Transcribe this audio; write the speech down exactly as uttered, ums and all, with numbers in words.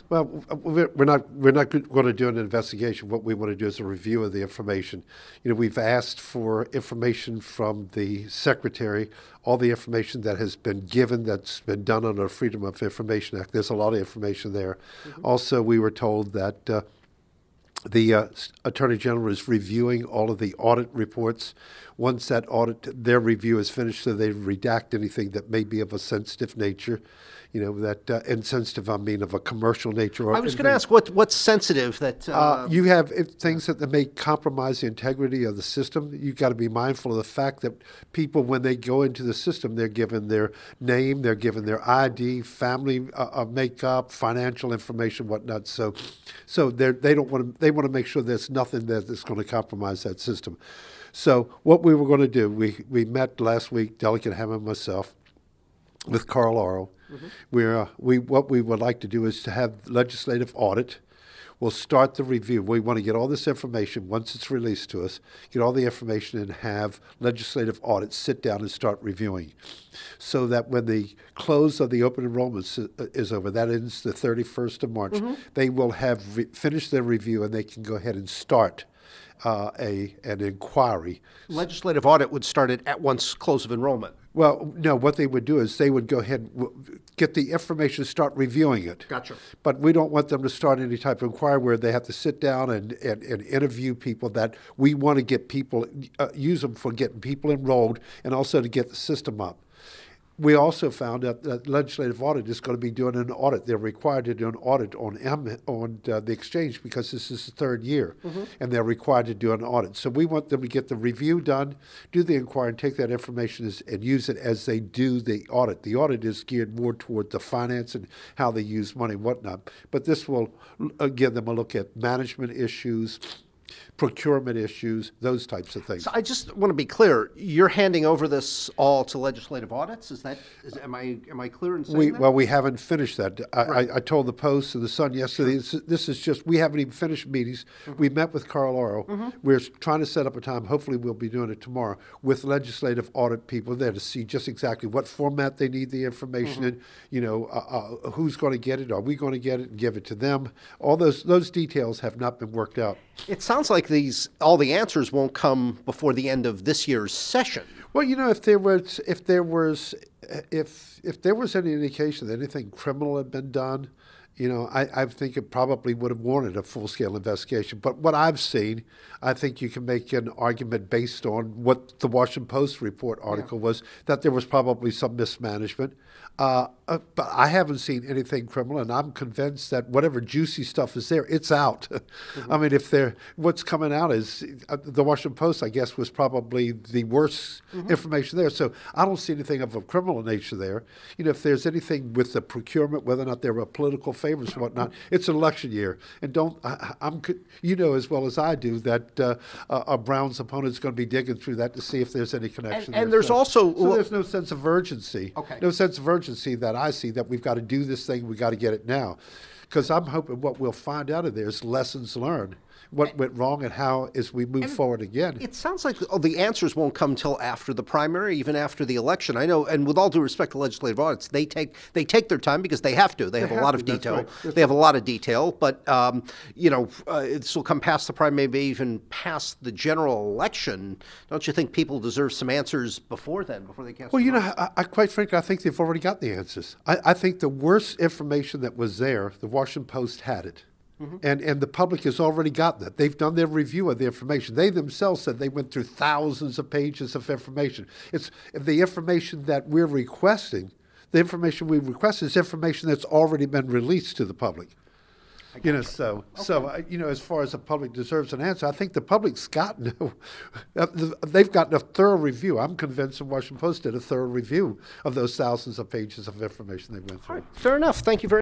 Well, we're we're not we're not going to do an investigation. What we want to do is a review of the information. You know, we've asked for information from the secretary, all the information that has been given, that's been done under the Freedom of Information Act. There's a lot of information there. Mm-hmm. Also, we were told that uh, the uh, Attorney General is reviewing all of the audit reports. Once that audit, their review is finished, so they redact anything that may be of a sensitive nature. You know, that uh, insensitive, I mean, of a commercial nature. Or I was going to ask, what what's sensitive that... Uh, uh, you have if, things that may compromise the integrity of the system. You've got to be mindful of the fact that people, when they go into the system, they're given their name, they're given their I D, family uh, uh, makeup, financial information, whatnot. So, so they they don't want to. They want to make sure there's nothing that is going to compromise that system. So, what we were going to do, we we met last week, Delegate Hammond and myself, with Carl Aro. Mm-hmm. We're, uh, we, what we would like to do is to have legislative audit. We'll start the review. We want to get all this information once it's released to us, get all the information and have legislative audit sit down and start reviewing, so that when the close of the open enrollment is over, that ends the thirty-first of March, mm-hmm. they will have re- finished their review and they can go ahead and start uh, a an inquiry. Legislative audit would start at, at once close of enrollment. Well, no, what they would do is they would go ahead and get the information, start reviewing it. Gotcha. But we don't want them to start any type of inquiry where they have to sit down and, and, and interview people. That we want to get people, uh, use them for getting people enrolled and also to get the system up. We also found out that legislative audit is going to be doing an audit. They're required to do an audit on M, on uh, the exchange because this is the third year, mm-hmm. and they're required to do an audit. So we want them to get the review done, do the inquiry, and take that information as, and use it as they do the audit. The audit is geared more toward the finance and how they use money and whatnot. But this will uh, give them a look at management issues, procurement issues, those types of things. So I just want to be clear. You're handing over this all to legislative audits? Is that? Is, am I am I clear in saying we, that? Well, we haven't finished that. I, right. I, I told the Post and the Sun yesterday. This, this is just we haven't even finished meetings. Mm-hmm. We met with Carl Aro. Mm-hmm. We're trying to set up a time. Hopefully, we'll be doing it tomorrow with legislative audit people there to see just exactly what format they need the information mm-hmm. in. You know, uh, uh, who's going to get it? Are we going to get it and give it to them? All those those details have not been worked out. It sounds like these all the answers won't come before the end of this year's session. Well, you know, if there was if there was if if there was any indication that anything criminal had been done, you know, I, I think it probably would have warranted a full-scale investigation. But what I've seen, I think you can make an argument based on what the Washington Post report article yeah. was, that there was probably some mismanagement. Uh, uh, but I haven't seen anything criminal, and I'm convinced that whatever juicy stuff is there, it's out. Mm-hmm. I mean, if they're, what's coming out is, uh, the Washington Post, I guess, was probably the worst mm-hmm. information there. So I don't see anything of a criminal nature there. You know, if there's anything with the procurement, whether or not there were political favors and whatnot, it's an election year. And don't, I, I'm, you know as well as I do that uh, a Brown's opponent is going to be digging through that to see if there's any connection and, and there. there's so, also... So there's no sense of urgency. Okay. No sense of urgency that I see that we've got to do this thing, we've got to get it now. Because I'm hoping what we'll find out of there is lessons learned. What went wrong and how as we move and forward again. It sounds like oh, the answers won't come till after the primary, even after the election. I know, and with all due respect to legislative audits, they take they take their time because they have to. They, they have, have a lot to, of detail. That's right. That's they have a lot of detail, but um, you know, uh, this will come past the primary, maybe even past the general election. Don't you think people deserve some answers before then, before they cast? Well, you know, I, I quite frankly, I think they've already got the answers. I, I think the worst information that was there, the Washington Post had it. Mm-hmm. And and the public has already gotten it. They've done their review of the information. They themselves said they went through thousands of pages of information. It's the information that we're requesting. The information we request is information that's already been released to the public. You know, so okay. so uh, you know, as far as the public deserves an answer, I think the public's gotten they've gotten a thorough review. I'm convinced the Washington Post did a thorough review of those thousands of pages of information they went through. All right. Fair enough. Thank you very much.